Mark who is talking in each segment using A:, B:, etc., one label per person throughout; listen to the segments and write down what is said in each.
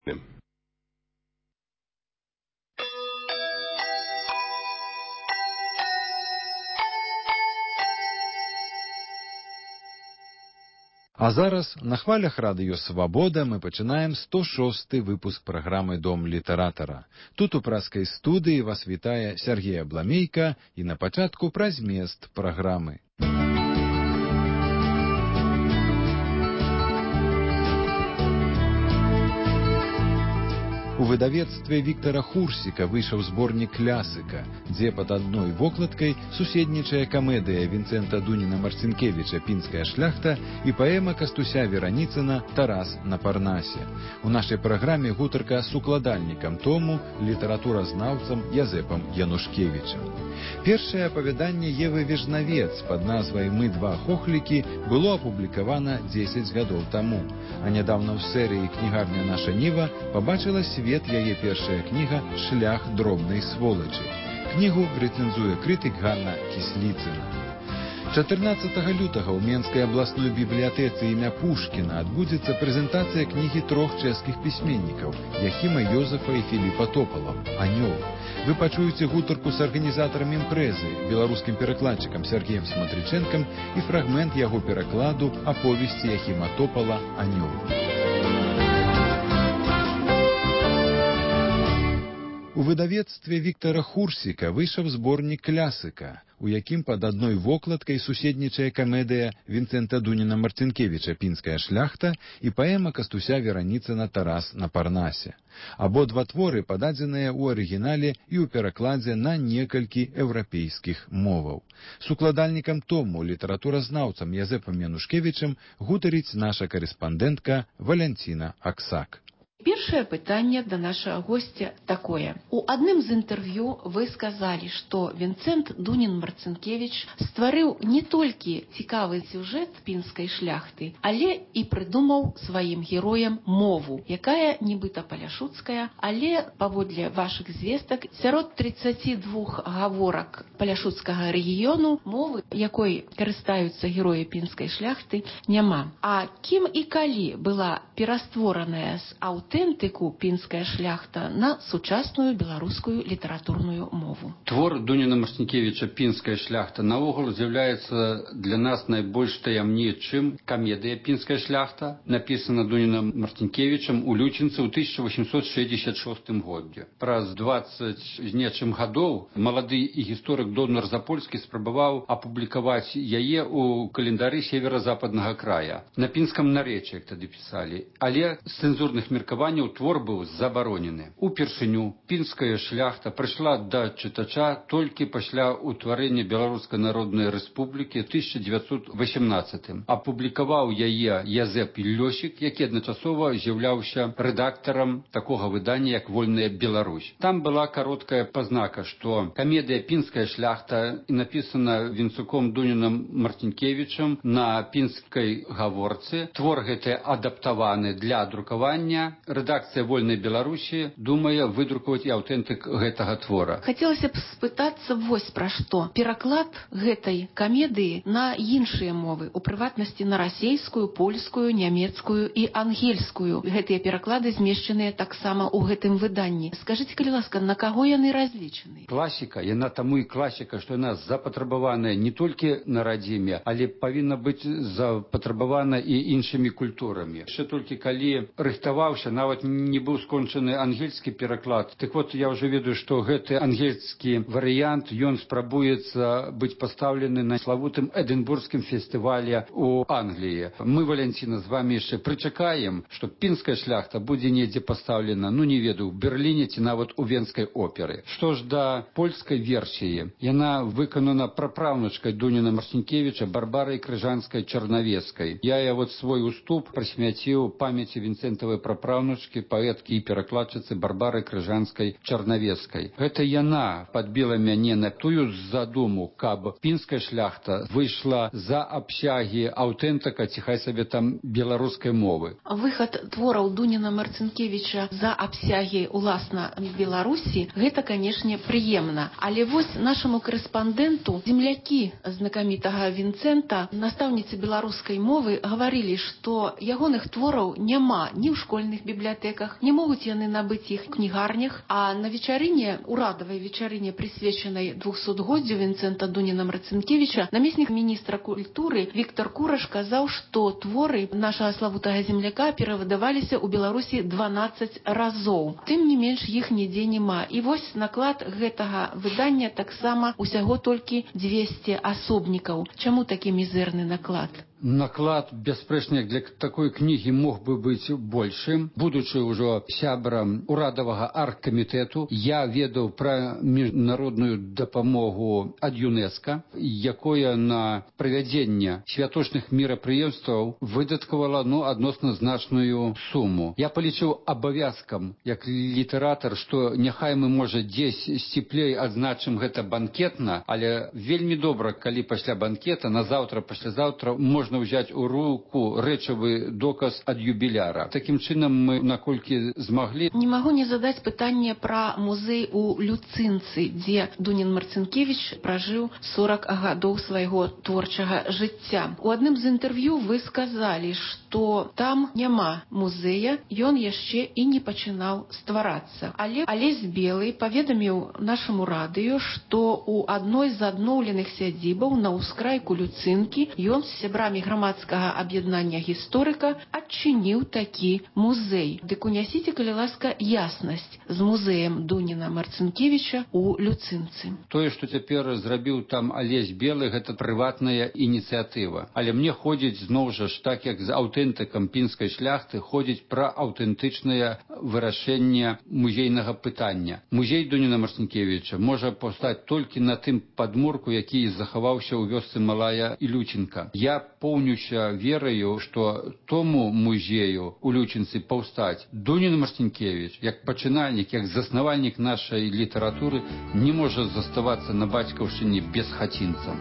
A: А зараз на хвалях радыё «Свабода» мы пачынаем 106-й выпуск праграмы «Дом літаратара». Тут у празкай студыі вас вітае Сергей Абламейка і на пачатку пра змест праграмы. У выдавецтве Віктара Хурсіка выйшаў зборнік «Клясыка», дзе пад адной вокладкай суседнічае камедыя Вінцэнта Дуніна-Марцінкевіча «Пінская шляхта» і паэма Кастуся Вераніцына «Тарас на Парнасе». У нашай праграме гутарка з укладальнікам тому, літаратуразнаўцам Язэпам Янушкевічам. Першае апавяданне Евы Вежнавец пад назвай «Мы два хохлікі» было апублікавана 10 гадоў таму, а нядаўна ў серыі «Кнігарня наша Ніва» пабачыла свет яе першая кніга «Шлях дробнай сволачы». Кнігу рэцэнзуе крытык Ганна Кісліцына. 14 лютага ў Менскай абласной бібліятэцы імя Пушкіна адбудзецца прэзентацыя кнігі трох чэшскіх пісьменнікаў Яхіма Йозефа і Філіпа Топалаў «Анёл». Вы пачуеце гутарку з арганізатарам імпрэзы, беларускім перакладчыкам Сергеем Сматрычэнкам і фрагмент яго перакладу аповесці Яхіма Топала «Анёл». У выдавецтве Віктара Хурсіка выйшаў зборнік «Клясыка», у якім пад адной вокладкай суседнічае камедыя Вінцэнта Дуніна-Марцінкевіча «Пінская шляхта» і паэма Кастуся Вераніцына «Тарас на Парнасе». Абодва творы пададзеныя ў арыгінале і ў перакладзе на некалькі еўрапейскіх моваў. З укладальнікам тому, літаратуразнаўцам Язэпам Янушкевічам гутарыць наша карэспандэнтка Валянціна Аксак.
B: Першае пытанне да нашага госця такое. У адным з інтэрв'ю вы сказалі, што Вінцэнт Дунін-Марцінкевіч стварыў не толькі цікавы сюжэт пінскай шляхты, але і прыдумаў сваім героям мову, якая нібыта паляшуцкая, але, паводле вашых звестак, сярод 32 гаворак паляшуцкага рэгіёну мовы, якой карыстаюцца героі пінскай шляхты, няма. А кім і калі была пераствораная з аўтэнтыку «Пінская шляхта» на сучасную беларускую літаратурную мову?
C: Твор Дуніна-Марцінкевіча «Пінская шляхта» наогул з'яўляецца для нас найбольш таямнічым. Камедыя «Пінская шляхта» напісана Дуніна-Марцінкевічам у Лючынцы ў 1866 годзе. Праз 20 з нечым гадоў малады і гісторык Донар Запольскі спрабаваў апублікаваць яе ў календары северо-западнага края. На пінскам наречы, як тады пісалі. Але з цэнзурных меркаванняў твор быў забаронены. Упершыню «Пінская шляхта» прыйшла да чытача толькі пасля ўтварэння Беларускай Народнай Рэспублікі 1918. Апублікаваў яе Язэп Лёсік, які адначасова з'яўляўся рэдактарам такога выдання, як «Вольная Беларусь». Там была кароткая пазнака, што камедыя «Пінская шляхта» напісана Вінцуком Дуніным Марцінкевічам на пінскай гаворцы. Твор гэты адаптаваны для друкавання. Рэдакцыя «Вольнай Беларусі» думае выдрукаваць і аўтэнтык гэтага твора.
B: Хацелася б спытацца вось пра што. Пераклад гэтай камедыі на іншыя мовы, у прыватнасці на расейскую, польскую, нямецкую і ангельскую. Гэтыя пераклады змешчаныя таксама ў гэтым выданні. Скажыце, калі ласка, на каго яны разлічаны?
C: Класіка, яна таму і класіка, што яна запатрабаваная не толькі на радзіме, але павінна быць запатрабавана і іншымі культурамі. Яшчэ толькі калі рыхтаваўся, нават не быў скончаны ангельскі пераклад. Так вот, я ўжо ведаю, што гэты ангельскі варыянт, ён спрабуецца быць пастаўлены на славутым Эдинбургскім фестывале ў Англіі. Мы, Валянціна, з вамі яшчэ прычакаем, што «Пінская шляхта» будзе недзе пастаўлена, не ведаю, у Берліне ці нават у Венскай оперы. Што ж да польскай версіі, яна выканана прапраўнучкай Дуніна-Марцінкевіча Барбарай Крыжанскай-Чарнавескай. Я свой уступ прысвяціў памяці Вінцэнтавай прапраўнучкі, паэткі і перакладчыцы Барбары Крыжанскай-Чарнавескай. Гэта яна падбіла мяне на тую задуму, каб «Пінская шляхта» выйшла за абсягі аўтэнтыка, ці хай сабе там беларускай мовы.
B: Выхад твораў Дуніна-Марцінкевіча за абсягі уласна Беларусі, гэта, канешне, прыемна. Але вось нашаму карэспандэнту землякі знакамітага Вінцэнта, настаўніцы беларускай мовы, гаварылі, што ягоных твораў няма ні ў школьных бібліятэках, бібліятэках, не могуць яны набыць іх у кнігарнях, а на вечарыне, урадавай вечарыне, прысвечанай 200-годдзю Вінцэнта Дуніна-Марцінкевіча, намеснік міністра культуры Віктор Кураш казаў, што творы нашага славутага земляка перавыдаваліся ў Беларусі 12 разоў. Тым не менш, іх нідзе няма. І вось наклад гэтага выдання таксама усяго толькі 200 асобнікаў. Чаму такі мізэрны наклад?
C: Наклад, бясспрэчна, для такой кнігі мог бы быць большым. Будучы ўжо сябрам урадавага аргкамітэту, я ведаў пра міжнародную дапамогу ад ЮНЕСКА, якое на правядзенне святочных мерапрыемстваў выдаткавала адносна значную суму. Я палічыў абавязкам, як літаратар, што няхай мы, можа, дзесь сціплей адзначым гэта банкетна, але вельмі добра, калі пасля банкета, назаўтра, паслязаўтра можна ўзяць у руку рэчавы доказ ад юбіляра. Такім чынам мы, наколькі змаглі...
B: Не магу не задаць пытанне пра музей у Люцынцы, дзе Дунін-Марцінкевіч пражыў 40 гадоў свайго творчага жыцця. У адным з інтэрв'ю вы сказалі, што там няма музея, ён яшчэ і не пачынаў стварацца. Але Алесь Белы паведаміў нашаму радыё, што ў адной з адноўленых сядзібаў на ўскрайку Люцынкі ён з сябрамі грамадскага аб'яднання гісторыка адчыніў такі музей. Дык унясіце, калі ласка, яснасць з музеем Дуніна-Марцінкевіча у Люцынцы.
C: Тое, што цяпер зрабіў там Алесь Белы, гэта прыватная ініцыятыва. Але мне ходзіць зноў жа ж, так як з аўтэнтыкам пінскай шляхты, ходзіць пра аўтэнтычнае вырашэнне музейнага пытання. Музей Дуніна-Марцінкевіча можа паўстаць толькі на тым падмурку, які захаваўся ў вёсцы Малая і Лючынка. Я поўнюся вераю, што тому музею у Лючынцы паўстаць Дунін-Марцінкевіч, як пачынальнік, як заснавальнік нашай літаратуры, не можа заставацца на бацькаўшчыне бесхацінцам.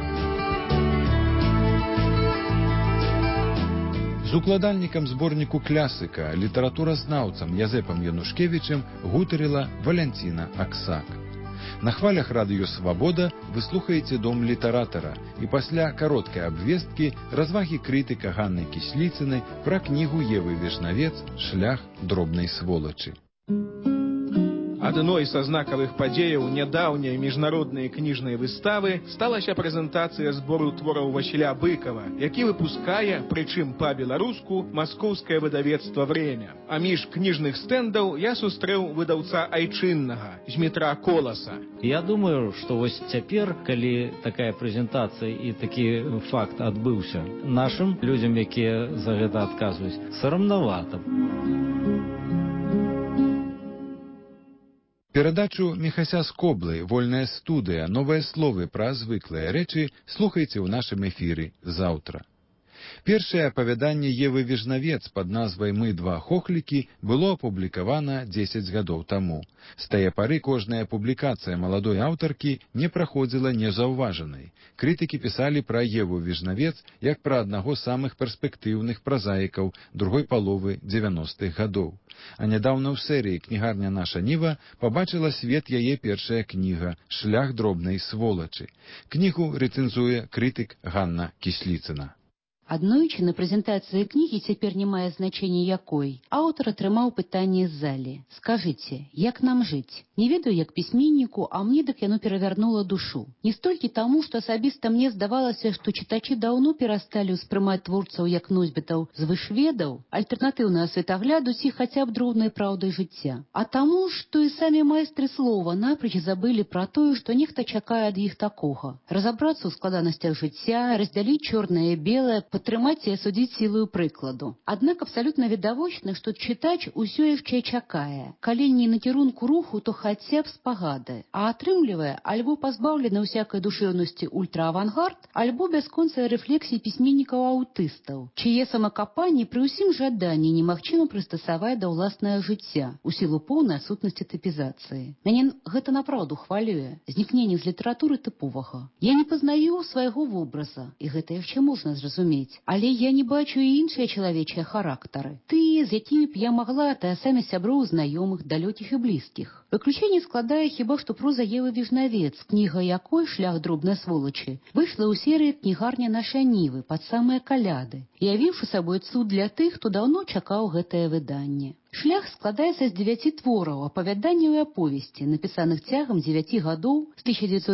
A: З укладальнікам зборніку «Клясыка», літаратуразнаўцам Язэпам Янушкевічем гутарыла Валянціна Аксак. На хвалях радыё «Свабода» вы слухаеце «Дом літаратара» і пасля кароткай абвесткі развагі крытыка Ганны Кісліцынай пра кнігу Евы Вішнавец «Шлях дробнай сволачы».
D: Адной са знакавых падзеяў нядаўняй міжнароднай кніжнай выставы сталася прэзентацыя збору твораў Васіля Быкова, які выпускае, прычым па-беларуску, маскоўскае выдавецтва «Время». А між кніжных стэндаў я сустрэў выдаўца айчыннага, Змітра Коласа.
E: Я думаю, што вось цяпер, калі такая прэзентацыя і такі факт адбыўся, нашым людзям, якія за гэта адказваюць, сарамнавата.
A: Перадачу Міхася Скоблы «Вольная студыя. Новыя словы пра звыклыя рэчы» слухайце ў нашым эфіры заўтра. Першае апавяданне Евы Вішнавец пад назвай «Мы два хохлікі» было апублікавана 10 гадоў таму. З тае пары кожная публікацыя маладой аўтаркі не праходзіла незаўважанай. Крытыкі пісалі пра Еву Вішнавец як пра аднаго з самых перспектыўных празаікаў другой паловы 90-х гадоў. А нядаўна ў серыі «Кнігарня наша Ніва» пабачыла свет яе першая кніга «Шлях дробнай сволачы». Кнігу рэцэнзуе крытык Ганна Кісліцына.
F: Аднойчы на прэзентацыі кнігі, цяпер не мае значэння якой, аўтар атрымаў пытанне з залі. Скажыце, як нам жыць? Не ведаю, як пісьменніку, а мне дык яно перавярнула душу. Не столькі таму, што асабіста мне здавалася, што чытачы даўно перасталі ўспрымаць творцаў як носьбітаў звышведаў, альтэрнатыўнага светагляду ці хаця б дроўнай праўдай жыцця. А таму, што і самі майстры слова напроч забылі пра тое, што нехта чакае ад іх такога. Разабрацца ў складанасцях жыцця, раздзяліць чорнае і белае, падтрымаць і асудзіць сілаю прыкладу. Аднак абсалютна відавочна, што чытач усё яшчэ чакае. Калі не на кірунку руху, то хаця б спагады. А атрымлівае альбо пазбаўлены ўсякай душэўнасці ультраавангард, альбо бясконцыя рэфлексіі пісьменнікаў-аўтыстаў, чые самакапанні пры ўсім жаданні немагчыма прыстасаваць да ўласнага жыцця у сілу поўнай адсутнасці тыпізацыі. Мяне гэта напраўду хвалюе. Знікненне з літаратуры тыповага. Я не пазнаю свайго вобраза, і гэта яшчэ можна зразумець. Але я не бачу і іншыя чалавечыя характары. Тыя, з якімі б я магла, тая самі сяброў, знаёмых, далёкіх і блізкіх. Выключэнне складае хіба што проза Евы Вішнавец, кніга якой «Шлях дробнай сволачы» выйшла ў серыі «Кнігарня наша Нівы» пад самыя каляды, явіўшы сабой цуд для тых, хто даўно чакаў гэтае выданне. Шлях складаецца з 9 твораў, апавяданняў і аповесці, напісаных цягам 9 гадоў з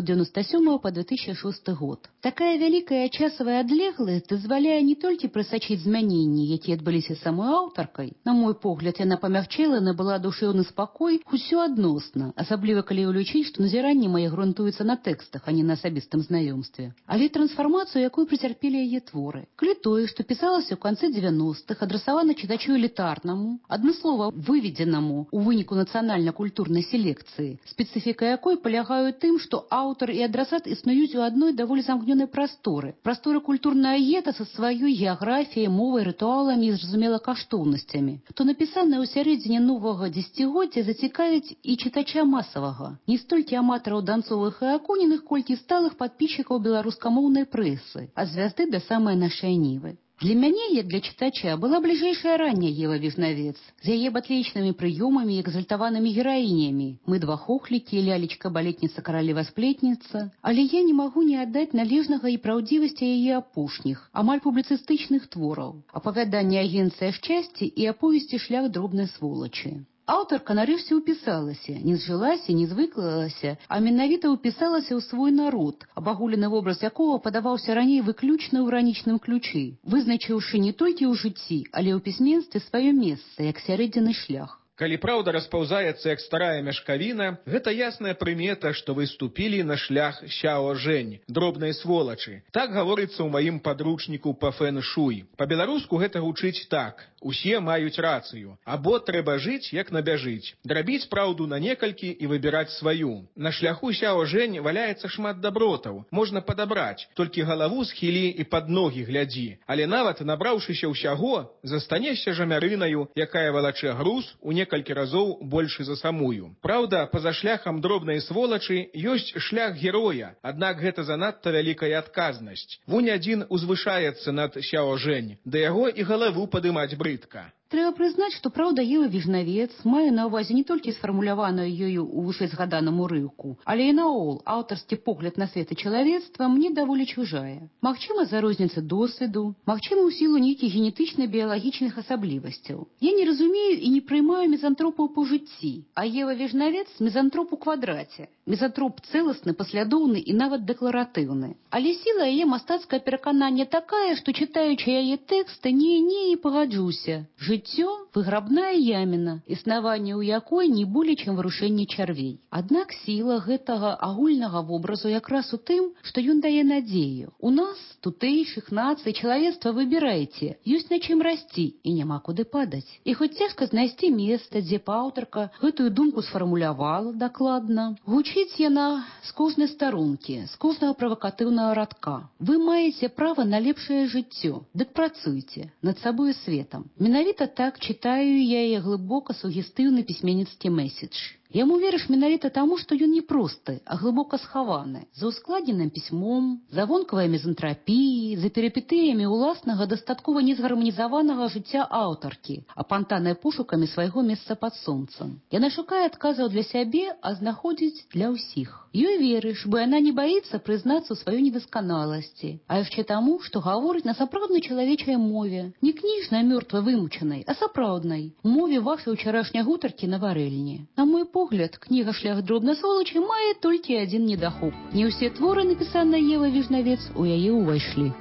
F: 1997 по 2006 год. Такая вялікая часавая адлегласць дазваляе не толькі прасачыць змяненні, якія адбыліся самой аўтаркай. На мой погляд, яна памягчэла, набыла душэўны спакой усё адносна, асабліва калі ўлічыць, што назіранні мае грунтуюцца на тэкстах, а не на асабістым знаёмстве. Але трансфармацыю, якую прыцярпелі яе творы. Калі тое, што пісалася ў канцы 90-х, адрасавана чытачу элітарнаму, адмыслова выведзенаму у выніку нацыянальна-культурнай селекцыі, спецыфіка якой палягае ў тым, што аўтар і адрасат існуюць у адной даволі замкнёнай прасторы. Прастора культурная гета са сваёй геаграфіяй, мовай, рытуаламі і, зразумела, каштоўнасцямі. То напісанае ў сярэдзіне новага дзесяцігоддзя зацікавіць і чытача масавага. Не столькі аматараў данцовых і акуніных, колькі сталых падпісчыкаў беларускамоўнай прэсы, ад звязды да самай нашай нівы. Для мяне, як для чытача, была бліжэйшая ранняя Ева Віжнавец з яе батлічнымі прыёмамі і экзальтаванымі гераінямі. Мы два хохлікі, лялечка, балетніца, каралева, сплетніца. Але я не магу не аддаць належнага і праўдзівасці яе апошніх, амаль публіцыстычных твораў. Апавяданне «Агенцыя шчасця» і аповесці «Шлях дробнай сволачы». Аўтарка нарэшце ўпісалася, не зжылася, не звыклалася, а менавіта ўпісалася ў свой народ, абагулены вобраз якога падаваўся раней выключна ў гранічным ключы, вызначыўшы не толькі ў жыцці, але ў пісьменстве сваё месца, як сярэдзінны шлях.
D: Калі праўда распаўзаецца, як старая мяшкавіна, гэта ясная прымета, што вы ступілі на шлях Сяо Жэнь, дробнай сволачы. Так гаворыцца ў маім падручніку па фэн-шуй. Па-беларуску гэта гучыць так: усе маюць рацыю. Або трэба жыць, як набяжыць. Драбіць праўду на некалькі і выбіраць сваю. На шляху Сяо Жэнь валяецца шмат дабротаў. Можна падабраць, толькі галаву схілі і пад ногі глядзі. Але нават набраўшыся ўсяго, застанешся жамярынаю, якая валачэ груз у некалькі разоў большы за самую. Праўда, па-за шляхам дробнай сволачы ёсць шлях героя, аднак гэта занадта вялікая адказнасць. Вунь адзін узвышаецца над Сяо Жэнь, да яго і галаву падымаць брыдка.
F: Трэба прызнаць, што праўда Ева Віжнавец мае на ўвазе не толькі сфармуляваную ёю ў вышэйзгаданым урыўку, але і наогул аўтарскі погляд на свет і чалавецтва мне даволі чужая. Магчыма, за розніцы досведу, магчыма, ў сілу нейкіх генетычна-біялагічных асаблівасцяў. Я не разумею і не прыймаю мізантропаў па жыцці, а Ева Віжнавец мізантроп у квадраце. Мізантроп цэласны, паслядоўны і нават дэкларатыўны. Але сіла яе мастацкае пераканання такая, што чытаючы яе тэксты, не пагаджуся. Жыццё – выграбная яміна, існаванне ў якой не болей, чым варушэнне чарвей. Аднак сіла гэтага агульнага вобразу якраз у тым, што ён дае надзею. У нас, тутэйшых нацый, чалавецтва выбірайце, ёсць на чым расці і няма куды падаць. І хоць цяжка знайсці месца, дзе аўтарка гэтую думку сфармулявала дакладна, гучыць яна з кожнай старонкі, з кожнага правакатыўнага радка. Вы маеце права на лепшае жыццё, дык працуйце над сабой і светам. Менавіта так читаю я яе глыбока сугестыўны пісьменніцкі месседж. Яму верыш менавіта таму, што ён не просты, а глыбока схаваны, за ускладненым пісьмом, за вонкавай мізантрапіяй, за перыпетыямі ўласнага дастаткова незгарманізаванага жыцця аўтаркі, апантанай пошукамі свайго месца пад сонцам. Яна шукае адказаў для сябе, а знаходзіць для ўсіх. Ёй верыш, бо яна не баіцца прызнацца ў сваёй недасканаласці, а яшчэ таму, што гаворыць на сапраўднай чалавечай мове, не кніжнай мёртвай вымучанай, а сапраўднай, мове вашай учарашняй гутаркі на варэльні. На мой погляд, кніга «Шлях дробнай сволачы» мае толькі адзін недахоп. Не ўсе творы, напісаныя Евай Віжнавец, у яе ўвайшлі.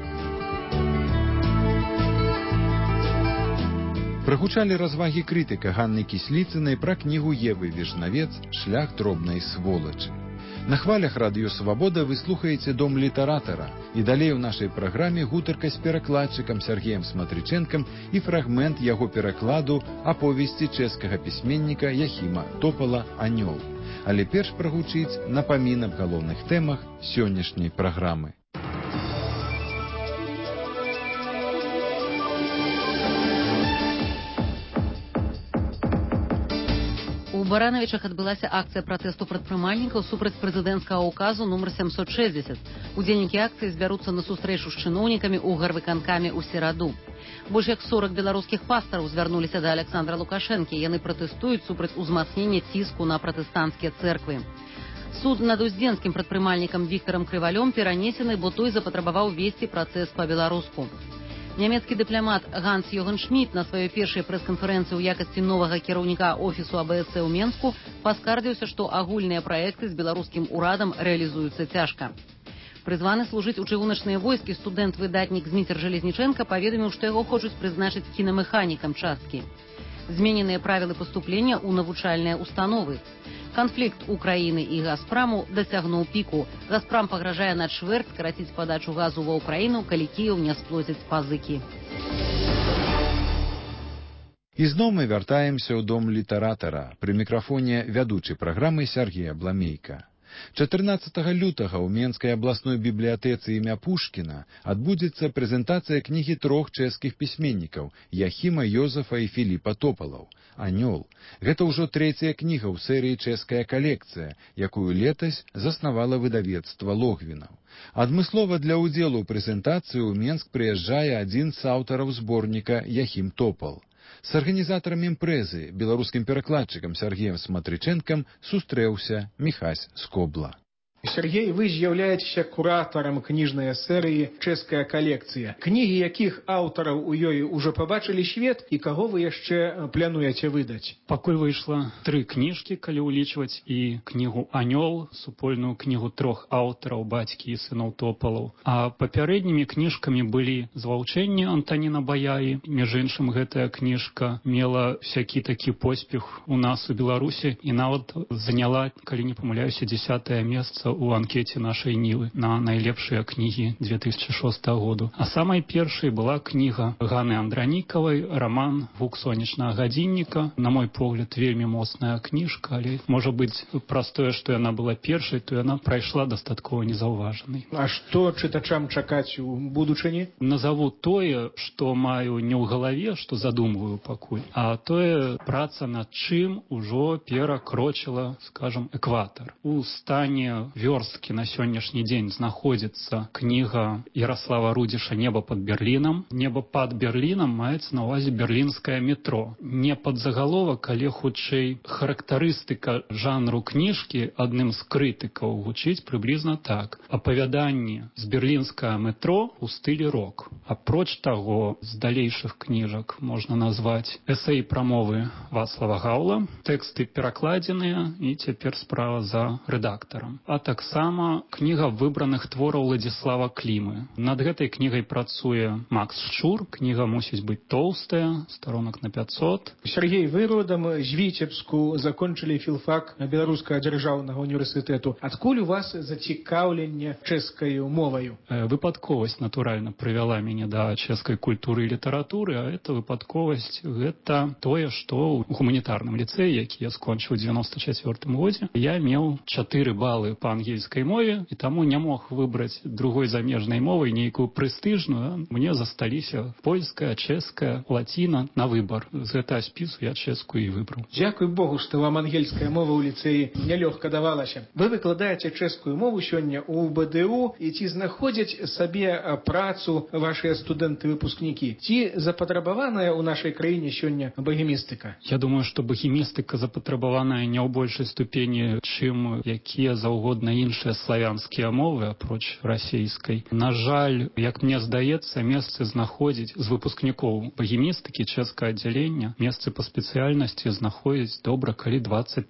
A: Прагучалі развагі крытыка Ганны Кісліцынай пра кнігу Евы Віжнавец «Шлях дробнай сволачы». На хвалях Радыё Свабода вы слухаеце «Дом літаратара», і далей у нашай праграме гутарка з перакладчыкам Сергеем Сматрычэнкам і фрагмент яго перакладу аповесці чэшскага пісьменніка Яхіма Топала «Анёл». Але перш прагучыць напамін аб галоўных тэмах сённяшняй праграмы.
G: У Баранавічах адбылася акцыя пратэсту прадпрымальнікаў супраць прэзідэнцкага ўказу нумар 760. Удзельнікі акцыі збяруцца на сустрэчу з чыноўнікамі ў гарвыканкаме ў сераду. Больш як 40 беларускіх пастараў звярнуліся да Александра Лукашэнкі. Яны пратэстуюць супраць узмацнення ціску на пратэстанцкія цэрквы. Суд над уздзенскім прадпрымальнікам Віктарам Крывалём перанесены, бо той запатрабаваў весці працэс па-беларуску. Нямецкі дыпламат Ганс Йоган Шмідт на сваёй першай прэс-канферэнцыі ў якасці новага кіраўніка офісу АБСЦ ў Менску паскардзіўся, што агульныя праекты з беларускім урадам рэалізуюцца цяжка. Прызваны служыць у чыгуначныя войскі студэнт-выдатнік Зміцер Жалезнічэнка паведаміў, што яго хочуць прызначыць кінамеханікам часткі. Змененыя правілы паступлення ў навучальныя установы. Канфлікт Украіны і Газпраму дасягнуў піку. Газпрам пагражае на чвэрць скараціць падачу газу ва Ўкраіну, калі Кіеў не сплоціць пазыкі.
A: Ізноў мы вяртаемся ў дом літаратара. Пры мікрафоне вядучы праграмы Сергей Абламейка. 14 лютага ў Менскай абласной бібліятэцы імя Пушкіна адбудзецца прэзентацыя кнігі трох чэшскіх пісьменнікаў Яхіма, Йозафа і Філіпа Топалаў. «Анёл» – гэта ўжо трэцяя кніга ў серыі «Чэшская калекцыя», якую летась заснавала выдавецтва Логвінаў. Адмыслова для ўдзелу ў прэзентацыі ў Менск прыязджае адзін з аўтараў зборніка Яхім Топал. З арганізатарам імпрэзы, беларускім перакладчыкам Сергеем Сматрычэнкам, сустрэўся Міхась Скобла.
D: Сергей, вы з'яўляецеся куратарам кніжнай серыі «Чэшская калекцыя». Кнігі якіх аўтараў у ёй ужо пабачылі свет і каго вы яшчэ плануеце выдаць?
H: Пакуль выйшла 3 кніжкі, калі ўлічваць і кнігу «Анёл», супольную кнігу 3 аўтараў, бацькі і сыноў Топалаў. А папярэднімі кніжкамі былі «Зваўчэнне» Антаніна Баяі. Між іншым, гэтая кніжка мела всякі такі поспех у нас у Беларусі і нават заняла, калі не памыляюся, 10-е месца у анкете нашай Нівы на найлепшыя кнігі 2006 году. А самай першай была кніга Ганы Андранікавай, раман «Гук сонечнага гадзінніка». На мой погляд, вельмі моцная кніжка, але, можа быць, праз тое, што яна была першай, то яна прайшла дастаткова незаўважанай.
D: А што чытачам чакаць у будучыні?
H: Назову тое, што маю не ў галаве, што задумваю пакуль, а тое, праца над чым ужо перакрочыла, скажам, экватар. У стане вёрсткі на сённяшні дзень знаходзіцца кніга Ярослава Рудзіша «Неба пад Берлінам». «Неба пад Берлінам» маецца на ўвазе берлінскае метро. Не падзагаловак, але хутчэй характарыстыка жанру кніжкі адным з крытыкаў гучыць прыблізна так. Апавяданні з берлінскага метро ў стылі рок. Апроч таго, з далейшых кніжак можна назваць эсэй прамовы Вацлава Гаўла, тэксты перакладзеныя і цяпер справа за рэдактарам. А таксама кніга выбраных твораў Владзіслава Клімы. Над гэтай кнігай працуе Макс Шчур. Кніга мусіць быць тоўстая, старонак на 500.
D: Сергей, вы родам з Віцебску, закончылі філфак Беларускага дзяржаўнага універсітэту. Адкуль у вас зацікаўленне чэшскай моваю?
H: Выпадковасць, натуральна, прывяла мяне да чэшскай культуры і літаратуры, а эта выпадковасць, гэта тое, што ў гуманітарным ліцэі, які я скончыў у 94 годзе, я меў 4 балы па ангельскай мове, і таму не мог выбраць другой замежнай мовы, нейкую прэстыжную. Мне засталіся польская, чэшская, лаціна на выбар. З гэтага спісу я чэшскую і выбраў.
D: Дзякуй Богу, што вам ангельская мова ў ліцэі нялёгка давалася. Вы выкладаеце чэшскую мову сёння ў БДУ, і ці знаходзяць сабе працу вашыя студэнты-выпускнікі? Ці запатрабаваная ў нашай краіне сёння богемістыка?
H: Я думаю, што богемістыка запатрабаваная не ў большай ступені, чым якія заўгодна іншыя славянскія мовы, апроч расейскай. На жаль, як мне здаецца, месцы знаходзіць з выпускнікоў богемістыкі чэшскага аддзялення, месцы па спецыяльнасці знаходзіць добра, калі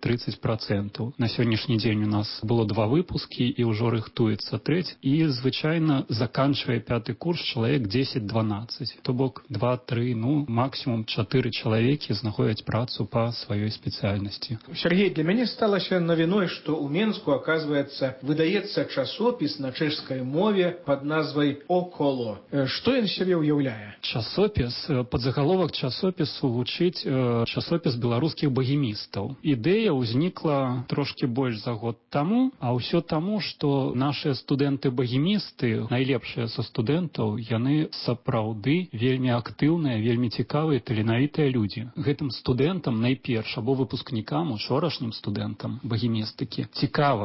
H: 20-30%. На сённяшні дзень у нас было 2 выпускі і ўжо рыхтуецца 3, і звычайна заканчвае 5 курс чалавек 10-12. То бок 2-3, максімум 4 чалавекі знаходзяць працу па сваёй спецыяльнасці.
D: Сергей, для мяне сталася навіной, што ў Менску, оказывается, выдаецца часопіс на чэшскай мове под назвай «Около». Што ён сябе ўяўляе?
H: Часопіс, падзагаловак часопісу гучыць часопіс беларускіх богемістаў. Ідэя ўзнікла трошкі больш за год таму, а ўсё таму, што нашыя студэнты-богемісты, найлепшыя са студэнтаў, яны сапраўды вельмі актыўныя, вельмі цікавыя, таленавітыя людзі. Гэтым студэнтам найперш, або выпускнікам, учорашнім студэнтам богемістыкі, цікава займацца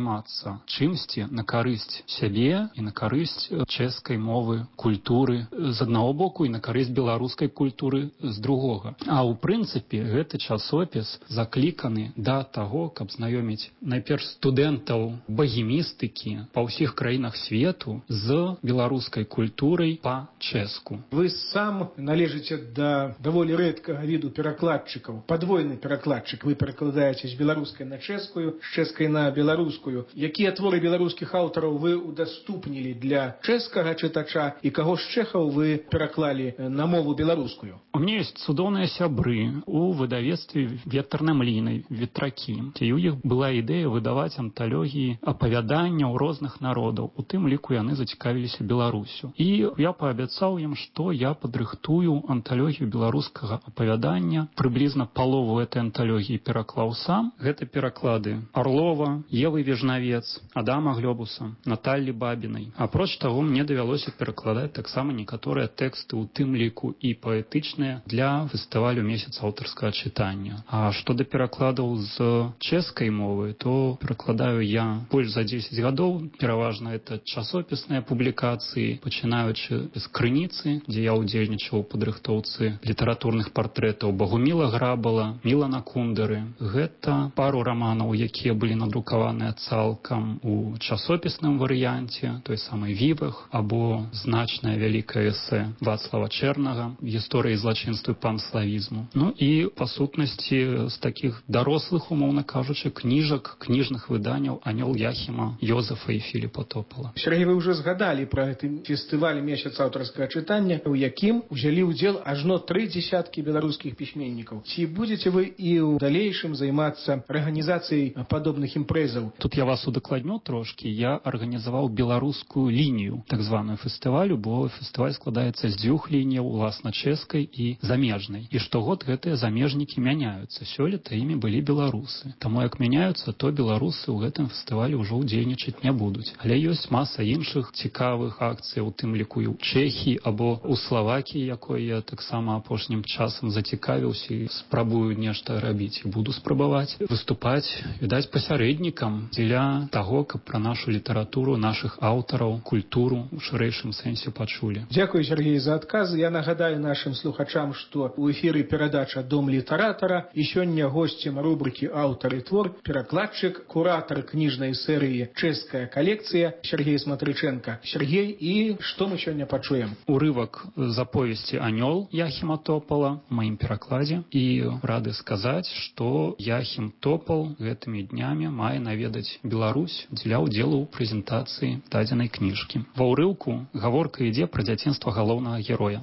H: займацца чымсьці на карысць сябе і на карысць чэшскай мовы, культуры з аднаго боку і на карысць беларускай культуры з другога. А ў прынцыпе гэты часопіс закліканы да таго, каб знаёміць найперш студэнтаў багемістыкі па ўсіх краінах свету з беларускай культурай па-чэшску.
D: Вы сам належыце да даволі рэдкага віду перакладчыкаў. Падвойны перакладчык. Вы перакладаеце з беларускай на чэшскую, з чэшскай на беларускую. Якія творы беларускіх аўтараў вы удаступнілі для чэшскага чытача і каго з чэхаў вы пераклалі на мову беларускую?
H: У меня есть цудоўныя сябры у выдавецтве ветрнай млінай ветракі. І у іх была ідэя выдаваць анталогіі апавяданняў розных народаў. У тым ліку яны зацікавіліся Беларусю. І я паабяцаў ім, што я падрыхтую анталогію беларускага апавядання. Прыблізна палову этой анталогіі пераклаў сам. Гэта пераклады Орлова, Евы Вежнавец, Адама Глёбуса, Наталлі Бабінай. Апроч таго, мне давялося перакладаць таксама некаторыя тэксты, у тым ліку і паэтычныя, для фестывалю «Месяц аўтарскага чытання». А што да перакладаў з чэшскай мовы, то перакладаю я больш за 10 гадоў. Пераважна это часопісныя публікацыі, пачынаючы з крыніцы, дзе я ўдзельнічаў у падрыхтоўцы літаратурных партрэтаў Багуміла Грабала, Мілана Кундары. Гэта пару раманаў, якія былі надрукаваныя цалкам у часопісным варыянце, той самай «Вівах», або значнае вялікае эсэ Вацлава Чэрнага «Гісторыі злачынству і панславізму». Ну і, па сутнасці, з такіх дарослых, умоўна кажучы, кніжак, кніжных выданняў Анёл Яхіма, Йозефа і Філіпа Топала.
D: Сергей, вы ўжо згадалі пра гэты фестываль «Месяц аўтарскага чытання», у якім узялі ўдзел ажно 3 дзесяткі беларускіх пісьменнікаў. Ці будзеце вы і ў далейшым займацца арганізацыяй падобных імпрэзаў?
H: Тут я вас удакладню трошкі. Я арганізаваў беларускую лінію так званую фестывалю, бо фестываль складаецца з 2 лініяў, уласна чэшскай і замежнай. І штогод гэтыя замежнікі мяняюцца. Сёлета імі былі беларусы. Таму як мяняюцца, то беларусы ў гэтым фестывалі ўжо ўдзельнічаць не будуць. Але ёсць маса іншых цікавых акцый, у тым ліку і ў Чэхіі або ў Славакіі, якой я таксама апошнім часам зацікавіўся і спрабую нешта рабіць. І буду спрабаваць выступаць, відаць, пасярэднікам дзеля таго, каб пра нашу літаратуру, нашых аўтараў, культуру ў шырэйшым сэнсе пачулі.
D: Дзякуй, Сергей, за адказы. Я нагадаю нашим слухачам, што ў эфіры перадача «Дом літаратара» і сёння госцем рубрыкі «Аўтар і твор» перакладчык, куратар кніжнай серыі «Чэшская калекцыя» Сергей Смотрыченко. Сергей, і што мы сёння пачуем?
H: Урывак з аповесці «Анёл» Яхіма Топала у маім перакладзе. І рады сказаць, што Яхім Топал гэтымі днямі мае наведаць Беларусь дзеля ўдзелу ў прэзентацыі дадзенай кніжкі. Ва ўрыўку гаворка ідзе пра дзяцінства галоўнага героя.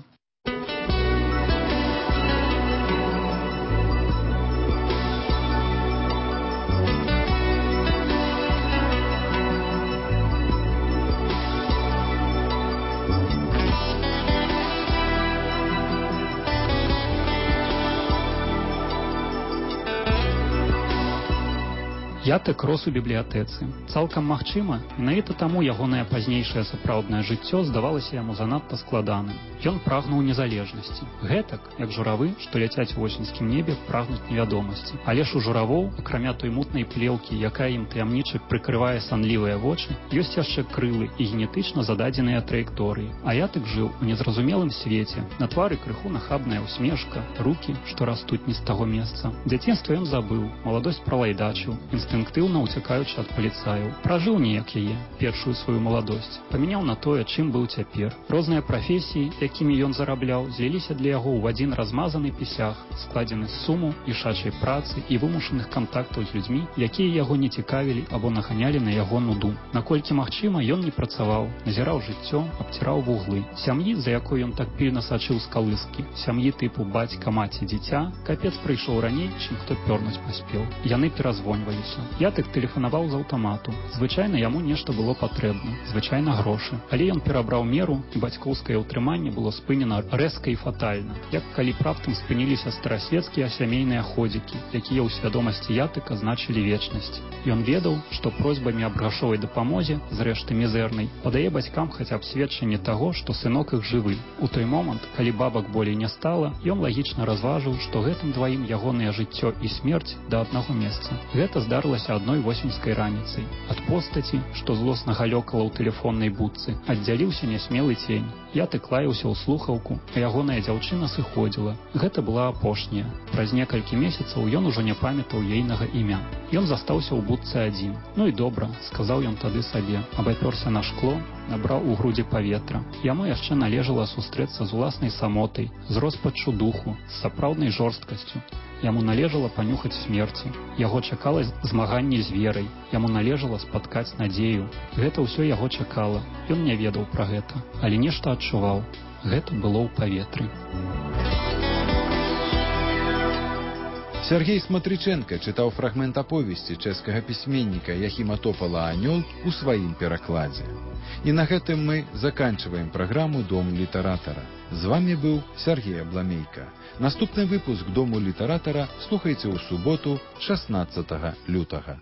H: Ятек рос у бібліятэцы. Цалкам магчыма, менавіта таму ягонае пазнейшае сапраўднае жыццё здавалася яму занадта складаным. Ён прагнуў незалежнасці. Гэтак, як журавы, што ляцяць у восеньскім небе, прагнуць невядомасці. Але ж у журавоў, акрамя той мутнай плеўкі, якая ім таямніча прыкрывае санлівыя вочы, ёсць яшчэ крылы і генетычна зададзеныя траекторыі. А Ятек жыў у незразумелым свеце. На твары крыху нахабная усмешка, рукі, што растуць не з таго месца. Дзяцінства ён забыў, маладосць пралайдачыў, інстынктыўна уцякаючы ад паліцаяў. Пражыў неяк яе, першую сваю маладосць. Памяняў на тое, чым быў цяпер. Розныя прафесіі, якімі ён зарабляў, зліліся для яго ў адзін размазаны пісях, складзены з суму, ішачай працы і вымушаных кантактаў з людзьмі, якія яго не цікавілі або наганялі на яго нуду. Наколькі магчыма, ён не працаваў, назіраў жыццё, абціраў вуглы. Сям'і, за якой ён так пільна сачыў з калыскі, сям'і тыпу бацька, маці, дзіця, капец прыйшоў раней, чым хто пёрнуць паспеў. Яны перазвоньваліся. Ятек тэлефанаваў з аўтамату. Звычайна яму нешта было патрэбна, звычайна грошы. Але ён перабраў меру, і бацькоўскае ўтрыманне было было спынена рэзка і фатальна, як калі б раптам спыніліся старасвецкія сямейныя ходзікі, якія ў свядомасці Ятыка значылі вечнасць. Ён ведаў, што просьбамі аб грашовай дапамозе, зрэшты мізэрнай, падае бацькам хаця б сведчанне таго, што сынок іх жывы. У той момант, калі бабак болей не стала, ён лагічна разважыў, што гэтым дваім ягонае жыццё і смерць да аднаго месца. Гэта здарылася адной восеньскай раніцай. Ад постаці, што злосна галёкала ў тэлефоннай будцы, аддзяліўся нясмелы цень. Ятык лаяўся ў слухаўку, а ягоная дзяўчына сыходзіла. Гэта была апошняя. Праз некалькі месяцаў ён ужо не памятаў ейнага імя. Ён застаўся ў будцы адзін. Ну і добра, сказаў ён тады сабе. Абапёрся на шкло, набраў у грудзі паветра. Яму яшчэ належала сустрэцца з уласнай самотай, з роспаччу духу, з сапраўднай жорсткасцю. Яму належала панюхаць смерці. Яго чакала змаганне з верай. Яму належала спаткаць надзею. Гэта ўсё яго чакала. Ён не ведаў пра гэта, але нешта адчуваў. Гэта было ў паветры.
A: Сергей Смотрыченко чытаў фрагмент аповесці чэшскага пісьменніка Яхіма Топала «Анёл» у сваім перакладзе. І на гэтым мы заканчиваем праграму «Дом літаратара». З вами быў Сергей Абламейка. Наступны выпуск «Дому літаратара» слухайце ў суботу 16 лютага.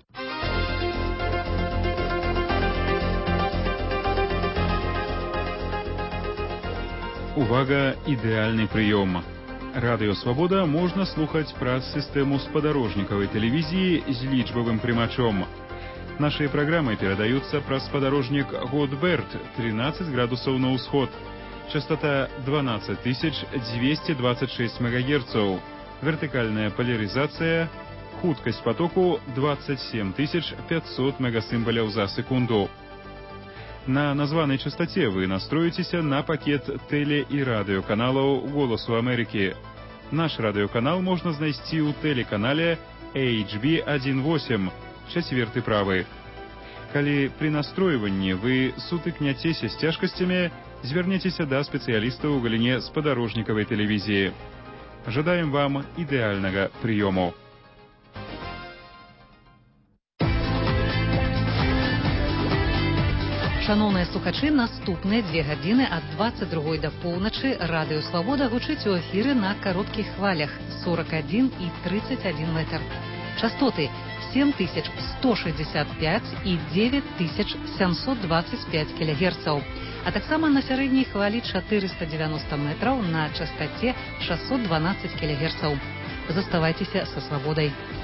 I: Увага, ідэальны прыём. Радыё «Свабода» можна слухаць праз сістэму спадарожнікавай тэлевізіі з лічбавым прымачом. Нашыя праграмы перадаюцца праз спадарожнік Годберт 13 градусаў на ўсход. Частота 12226 МГц. Вертыкальная поляризация. Хуткасць потоку 27500 мегасімбаляў за секунду. На названай частоце вы настроіцеся на пакет тэле- і радыёканалаў «Голасу Амерыкі». Наш радыёканал можна знайсці ў тэлеканале HB18, 4 правы. Калі пры настройванні вы сутыкняцеся з цяжкасцямі, звярніцеся да спецыялістаў у галіне спадарожнікавай тэлевізіі. Жадаем вам ідэальнага прыёму.
G: Шановныя слухачы, наступныя 2 гадзіны ад 22 до поўначы радыё «Свабода» гучыць у эфіры на кароткіх хвалях 41 і 31 метр. Частоты 7165 і 9725 кГц, а таксама на сярэдняй хвалі 490 метраў на частоце 612 кГц. Заставайцеся са «Свабодай».